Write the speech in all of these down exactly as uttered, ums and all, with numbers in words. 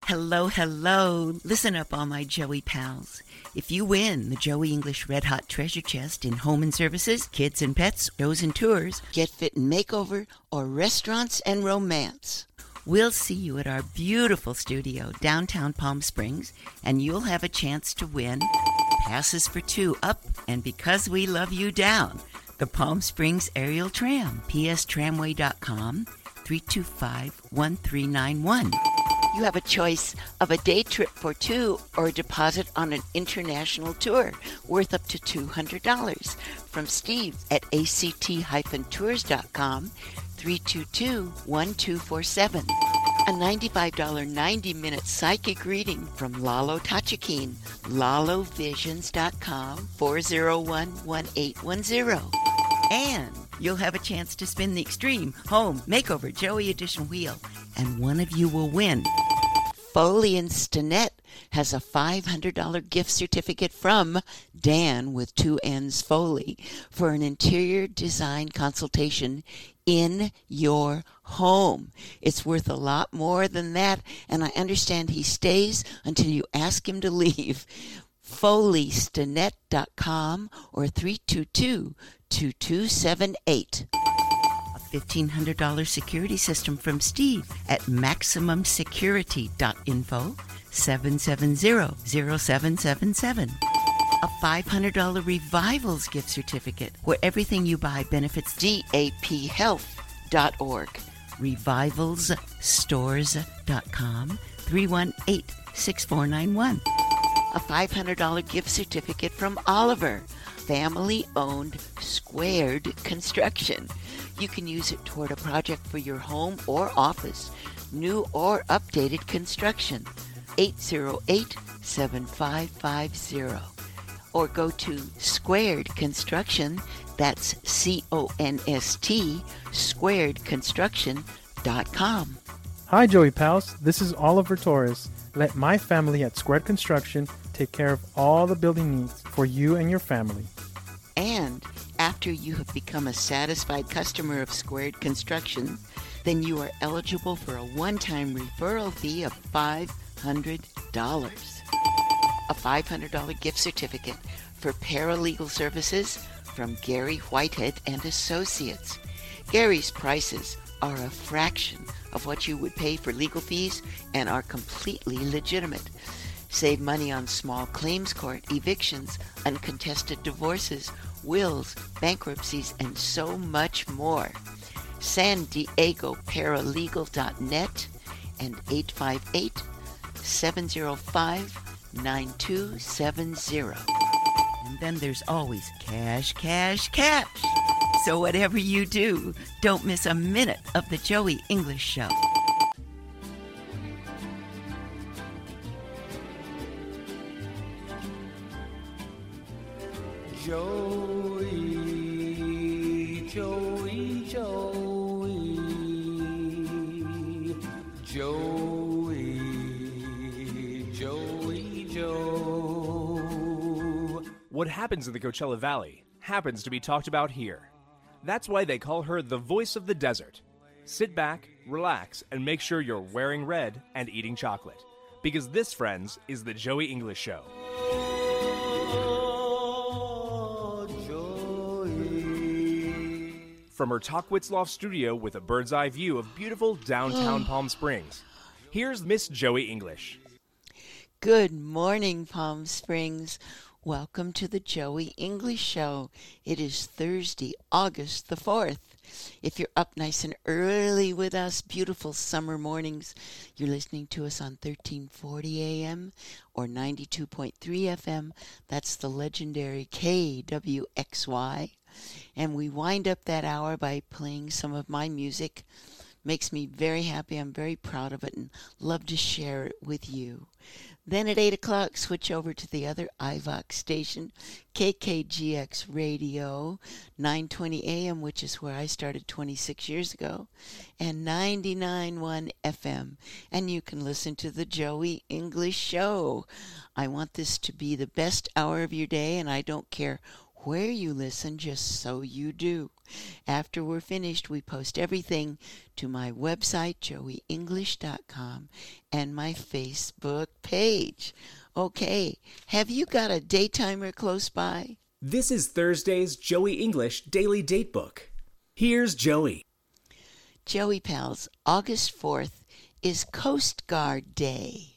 Hello, hello. Listen up, all my Joey pals. If you win the Joey English Red Hot Treasure Chest in home and services, kids and pets, shows and tours, get fit and makeover, or restaurants and romance, we'll see you at our beautiful studio downtown Palm Springs, and you'll have a chance to win passes for two up and Because We Love You down, the Palm Springs Aerial Tram, p s tramway dot com, three two five, one three nine one. You have a choice of a day trip for two or a deposit on an international tour worth up to two hundred dollars from Steve at a c t dash tours dot com, three two two, one two four seven. A ninety-five dollars ninety-minute psychic reading from Lalo Tachikine, lalo visions dot com, four zero one, one eight one zero. And you'll have a chance to spin the Extreme Home Makeover Joey Edition wheel, and one of you will win. Foley and Stinnett has a five hundred dollars gift certificate from Dan with two N's Foley for an interior design consultation in your home. It's worth a lot more than that, and I understand he stays until you ask him to leave. foley stinnett dot com or three two two, two two seven eight. fifteen hundred dollars security system from Steve at maximum security dot info, seven seven zero, zero seven seven seven. A five hundred dollars Revivals gift certificate where everything you buy benefits d a p health dot org. revivals stores dot com, three one eight, six four nine one. A five hundred dollars gift certificate from Oliver, family-owned Squared Construction. You can use it toward a project for your home or office, new or updated construction. eight zero eight, seven five five zero. Or go to Squared Construction, that's C O N S T, squared construction dot com. Hi, Joey Pals. This is Oliver Torres. Let my family at Squared Construction take care of all the building needs for you and your family. And after you have become a satisfied customer of Squared Construction, then you are eligible for a one-time referral fee of five hundred dollars. A five hundred dollars gift certificate for paralegal services from Gary Whitehead and Associates. Gary's prices are a fraction of what you would pay for legal fees and are completely legitimate. Save money on small claims court, evictions, uncontested divorces, wills, bankruptcies, and so much more. San Diego Paralegal dot net and eight five eight, seven zero five, nine two seven zero. And then there's always cash, cash, cash. So whatever you do, don't miss a minute of the Joey English Show. Joey, Joey, Joey, Joey, Joey, Joe. What happens in the Coachella Valley happens to be talked about here. That's why they call her the voice of the desert. Sit back, relax, and make sure you're wearing red and eating chocolate. Because this, friends, is the Joey English Show. From her Talkwitzloft studio with a bird's eye view of beautiful downtown Palm Springs, here's Miss Joey English. Good morning, Palm Springs. Welcome to the Joey English Show. It is Thursday, August the fourth. If you're up nice and early with us, beautiful summer mornings, you're listening to us on thirteen forty A M or ninety-two point three F M. That's the legendary K W X Y. And we wind up that hour by playing some of my music. Makes me very happy. I'm very proud of it and love to share it with you. Then at eight o'clock, switch over to the other I VOX station, K K G X Radio, nine twenty A M, which is where I started twenty-six years ago, and ninety-nine point one F M. And you can listen to the Joey English Show. I want this to be the best hour of your day, and I don't care where you listen, just so you do. After we're finished, we post everything to my website, joey english dot com, and my Facebook page. Okay, have you got a daytimer close by? This is Thursday's Joey English Daily Datebook. Here's Joey. Joey Pals, August fourth is Coast Guard Day.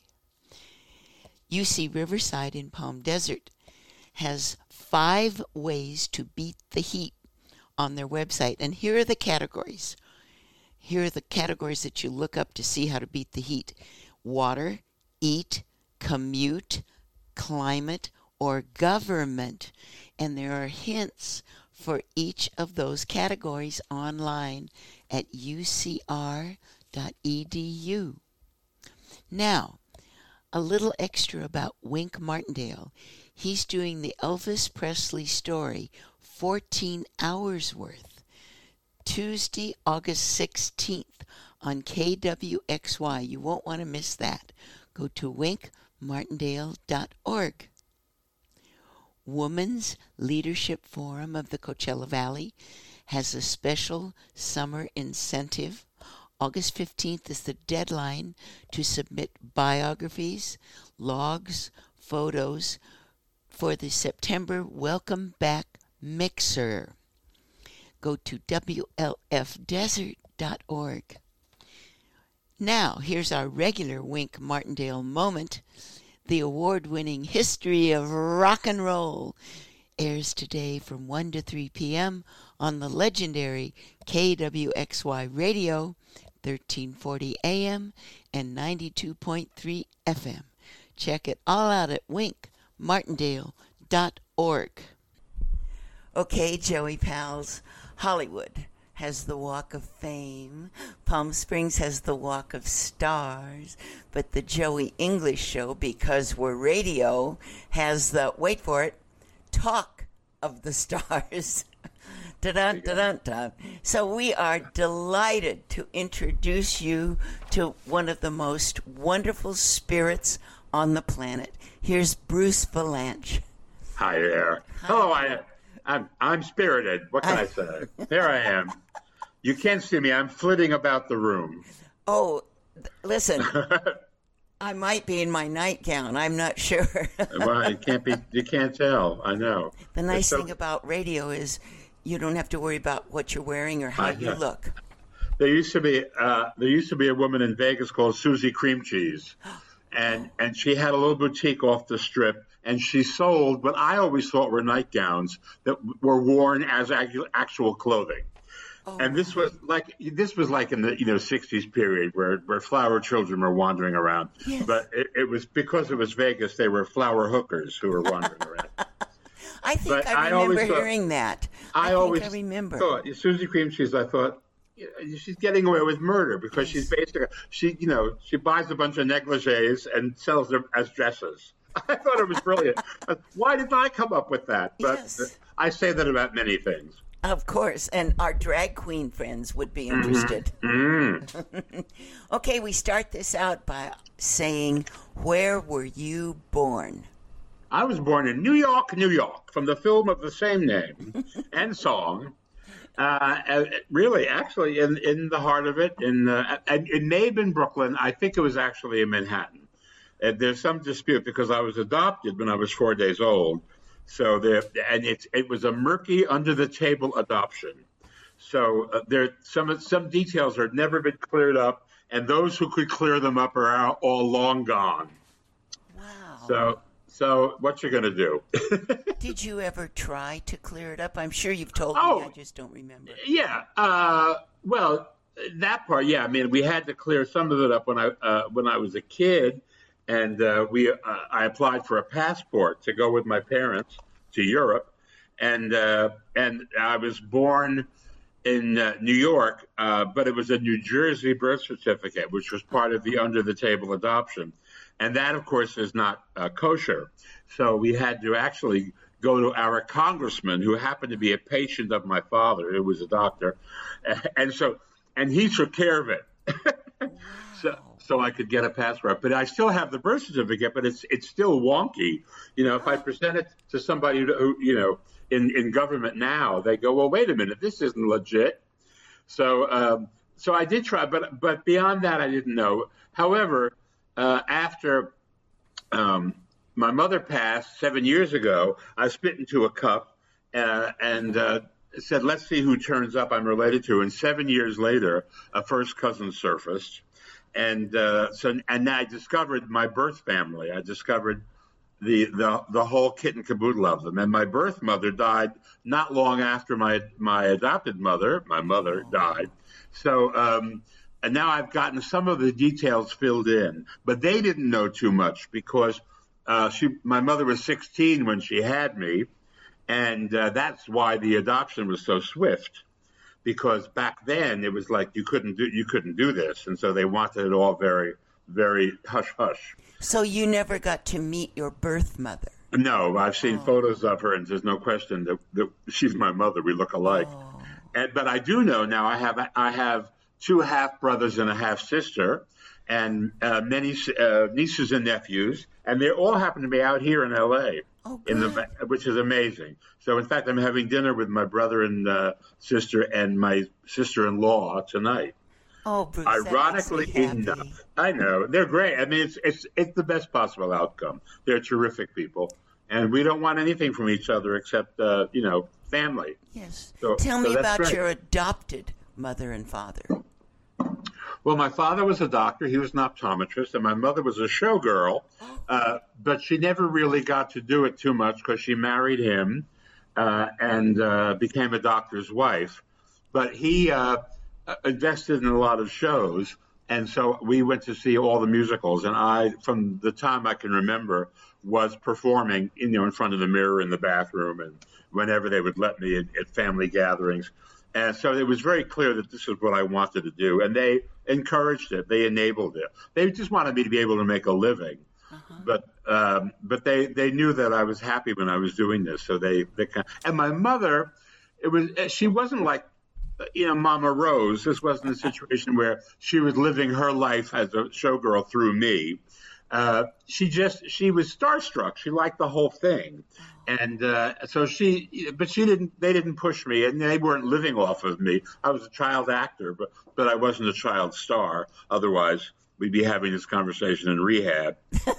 U C Riverside in Palm Desert has five ways to beat the heat on their website. And here are the categories. Here are the categories that you look up to see how to beat the heat. Water, eat, commute, climate, or government. And there are hints for each of those categories online at u c r dot e d u. Now, a little extra about Wink Martindale. He's doing the Elvis Presley story, fourteen hours worth, Tuesday, August sixteenth on K W X Y. You won't want to miss that. Go to wink martindale dot org. Women's Leadership Forum of the Coachella Valley has a special summer incentive. August fifteenth is the deadline to submit biographies, logs, photos for the September Welcome Back Mixer. Go to w l f desert dot org. Now, here's our regular Wink Martindale moment. The award-winning History of Rock and Roll airs today from one to three p.m. on the legendary K W X Y Radio, thirteen forty A M and ninety-two point three F M. Check it all out at wink martindale dot org. Okay, Joey Pals, Hollywood has the Walk of Fame. Palm Springs has the Walk of Stars. But the Joey English Show, because we're radio, has the, wait for it, Talk of the Stars. Dun, dun, dun, dun. So we are delighted to introduce you to one of the most wonderful spirits on the planet. Here's Bruce Vilanch. Hi there. Hi. Hello, I, I'm I'm spirited. What can I, I say? There I am. You can't see me. I'm flitting about the room. Oh, listen. I might be in my nightgown. I'm not sure. Well, it can't be. You can't tell. I know. The nice so, thing about radio is you don't have to worry about what you're wearing or how I, you look. There used to be uh, there used to be a woman in Vegas called Susie Cream Cheese, and and she had a little boutique off the Strip, and she sold what I always thought were nightgowns that were worn as actual clothing. Oh, and this was like this was like in the you know sixties period where, where flower children were wandering around. Yes. But it, it was because it was Vegas, they were flower hookers who were wandering around. I think but I remember I hearing thought, that. I, I think always I remember. Thought, Susie Cream Cheese, I thought, she's getting away with murder because yes. she's basically she you know she buys a bunch of negligees and sells them as dresses. I thought it was brilliant. Why did I come up with that? But yes. I say that about many things. Of course, and our drag queen friends would be interested. Mm-hmm. Mm. Okay, we start this out by saying, where were you born? I was born in New York, New York, from the film of the same name and song. Uh, really, actually, in, in the heart of it, in uh, it may have been Brooklyn. I think it was actually in Manhattan. Uh, there's some dispute because I was adopted when I was four days old. So there, and it's it was a murky, under the table adoption. So uh, there, some some details have never been cleared up, and those who could clear them up are all long gone. Wow. So, so what you gonna do? Did you ever try to clear it up? I'm sure you've told oh, me. I just don't remember. Yeah. Uh, well, that part, yeah. I mean, we had to clear some of it up when I uh, when I was a kid. And uh, we, uh, I applied for a passport to go with my parents to Europe, and uh, and I was born in uh, New York, uh, but it was a New Jersey birth certificate, which was part of the under-the-table adoption, and that, of course, is not uh, kosher. So we had to actually go to our congressman, who happened to be a patient of my father, who was a doctor, and so and he took care of it. Wow. So, so I could get a passport. But I still have the birth certificate, but it's it's still wonky. You know, if I present it to somebody who, you know, in, in government now, they go, well, wait a minute, this isn't legit. So um, so I did try, but but beyond that, I didn't know. However, uh, after um, my mother passed seven years ago, I spit into a cup uh, and uh, said, let's see who turns up I'm related to. And seven years later, a first cousin surfaced. And uh, so, and I discovered my birth family. I discovered the, the the whole kit and caboodle of them. And my birth mother died not long after my my adopted mother. My mother died. So, um, and now I've gotten some of the details filled in, but they didn't know too much because uh, she, my mother was sixteen when she had me, and uh, that's why the adoption was so swift. Because back then it was like you couldn't do you couldn't do this, and so they wanted it all very, very hush hush. So you never got to meet your birth mother? No, I've seen oh. photos of her, and there's no question that, that she's my mother. We look alike. Oh. And but I do know now. I have I have two half brothers and a half sister, and uh, many uh, nieces and nephews, and they all happen to be out here in L A. Oh, in the which is amazing. So in fact, I'm having dinner with my brother and uh, sister and my sister-in-law tonight. Oh, Bruce, ironically enough, I know they're great. I mean, it's it's it's the best possible outcome. They're terrific people, and we don't want anything from each other except uh, you know family. Yes. So, Tell so me about great. your adopted mother and father. Well, my father was a doctor. He was an optometrist, and my mother was a showgirl. Uh, but she never really got to do it too much because she married him uh, and uh, became a doctor's wife. But he uh, invested in a lot of shows, and so we went to see all the musicals. And I, from the time I can remember, was performing, you know, in front of the mirror in the bathroom, and whenever they would let me at, at family gatherings. And so it was very clear that this is what I wanted to do. And they encouraged it. They enabled it. They just wanted me to be able to make a living. Uh-huh. But um, but they, they knew that I was happy when I was doing this. So they, they kind of, and my mother, it was she wasn't like, you know, Mama Rose. This wasn't a situation where she was living her life as a showgirl through me. Uh, she just she was starstruck. She liked the whole thing. And uh, so she, but she didn't, they didn't push me, and they weren't living off of me. I was a child actor, but, but I wasn't a child star. Otherwise, we'd be having this conversation in rehab.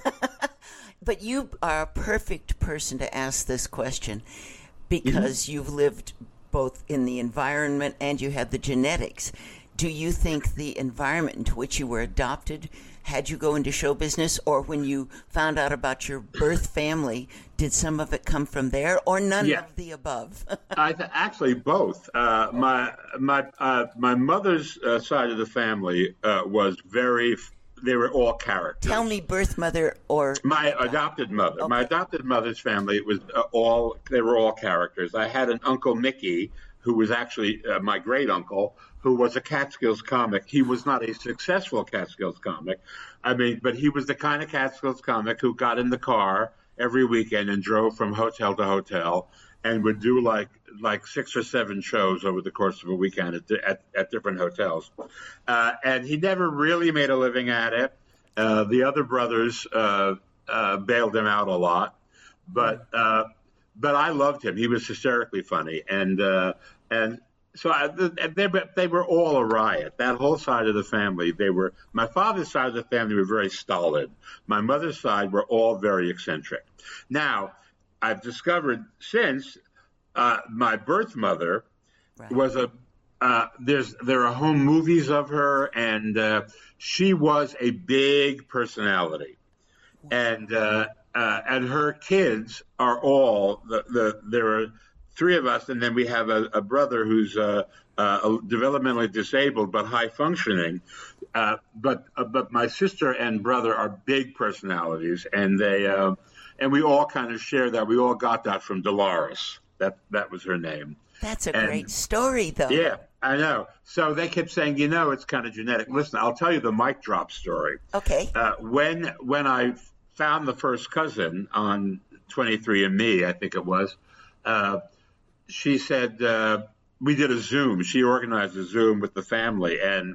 But you are a perfect person to ask this question because mm-hmm. you've lived both in the environment and you had the genetics. Do you think the environment into which you were adopted had you go into show business, or when you found out about your birth family, did some of it come from there, or none yeah. of the above? I th- actually both. Uh, my my uh, my mother's uh, side of the family uh, was very. They were all characters. Tell me, birth mother or my adopted, adopted mother. Okay. My adopted mother's family was uh, all. They were all characters. I had an Uncle Mickey, who was actually uh, my great uncle, who was a Catskills comic. He was not a successful Catskills comic. I mean, but he was the kind of Catskills comic who got in the car every weekend and drove from hotel to hotel and would do like like six or seven shows over the course of a weekend at, at, at different hotels. Uh, and he never really made a living at it. Uh, the other brothers uh, uh, bailed him out a lot. But uh, but I loved him. He was hysterically funny. And uh, and so I, they, they were all a riot. That whole side of the family, they were, my father's side of the family were very stolid. My mother's side were all very eccentric. Now, I've discovered since uh, my birth mother right. was a, uh, there's there are home movies of her, and uh, she was a big personality. Wow. And uh, uh, and her kids are all, the, the there are three of us, and then we have a, a brother who's uh, uh, developmentally disabled but high functioning. Uh, but uh, but my sister and brother are big personalities, and they uh, and we all kind of share that. We all got that from Dolores. That that was her name. That's a and, great story, though. Yeah, I know. So they kept saying, you know, it's kind of genetic. Listen, I'll tell you the mic drop story. Okay. Uh, when when I found the first cousin on twenty-three and me, I think it was. Uh, She said, uh, we did a Zoom. She organized a Zoom with the family. And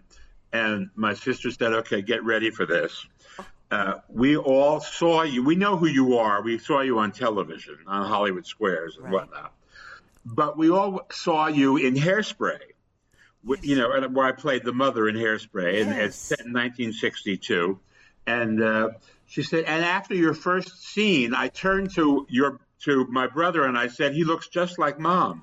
and my sister said, "Okay, get ready for this." Uh, we all saw you. We know who you are. We saw you on television, on Hollywood Squares and Right. whatnot. But we all saw you in Hairspray, wh- you know, and where I played the mother in Hairspray, and it's Yes. set in nineteen sixty-two. And uh, she said, and after your first scene, I turned to your to my brother and I said, "He looks just like Mom."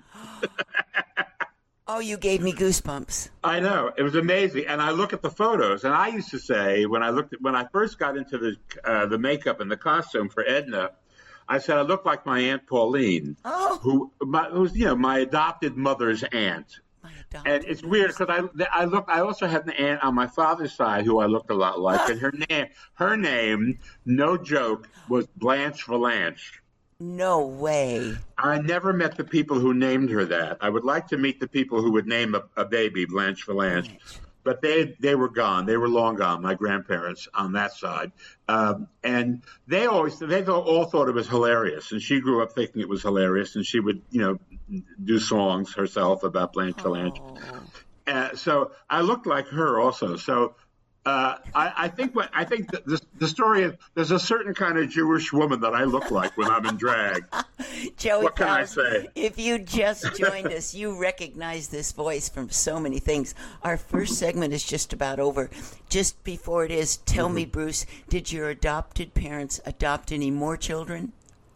Oh, you gave me goosebumps. I know, it was amazing, and I look at the photos, and I used to say when I looked at, when I first got into the uh, the makeup and the costume for Edna, I said I look like my Aunt Pauline, Oh. who my, who's you know my adopted mother's aunt, My adopted and it's weird because I I look I also had an aunt on my father's side who I looked a lot like, and her name her name, no joke, was Blanche Valanche. No way. I never met the people who named her that. I would like to meet the people who would name a, a baby Blanche Valanche, but they they were gone. They were long gone. My grandparents on that side, um, and they always they all thought it was hilarious. And she grew up thinking it was hilarious, and she would you know do songs herself about Blanche Valanche. Oh. Uh, so I looked like her also. So. Uh, I, I think what I think the, the, the story is there's a certain kind of Jewish woman that I look like when I'm in drag. Joey What can I Pals, say? if you just joined us, you recognize this voice from so many things. Our first segment is just about over. Just before it is, tell Mm-hmm. me, Bruce, did your adopted parents adopt any more children?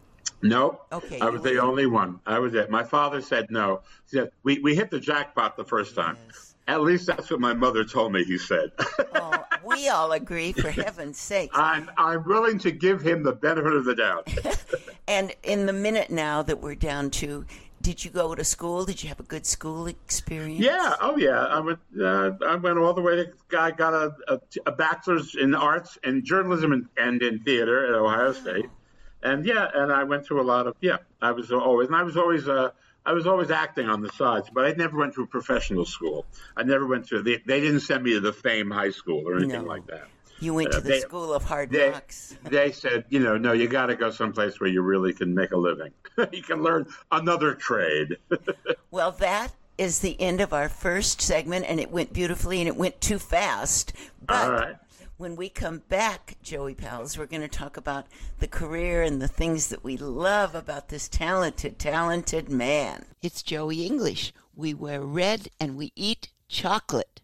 No. Okay, I you was were- the only one. I was it. My father said no. He said, we, we hit the jackpot the first time. Yes. At least that's what my mother told me, he said. Oh, we all agree, for heaven's sake. I'm, I'm willing to give him the benefit of the doubt. And in the minute now that we're down to, did you go to school? Did you have a good school experience? Yeah. Oh, yeah. I went, uh, I went all the way to, I got a, a, a bachelor's in arts and journalism and, and in theater at Ohio State. And yeah, and I went to a lot of, yeah, I was always, and I was always, uh, I was always acting on the sides, but I never went to a professional school. I never went to, they, they didn't send me to the Fame High School or anything No. like that. You went to Uh, the they- School of Hard They, Knocks. they said, you know, no, you got to go someplace where you really can make a living. You can learn another trade. Well, that is the end of our first segment, and it went beautifully, and it went too fast. But All right. when we come back, Joey Pals, we're going to talk about the career and the things that we love about this talented, talented man. It's Joey English. We wear red and we eat chocolate.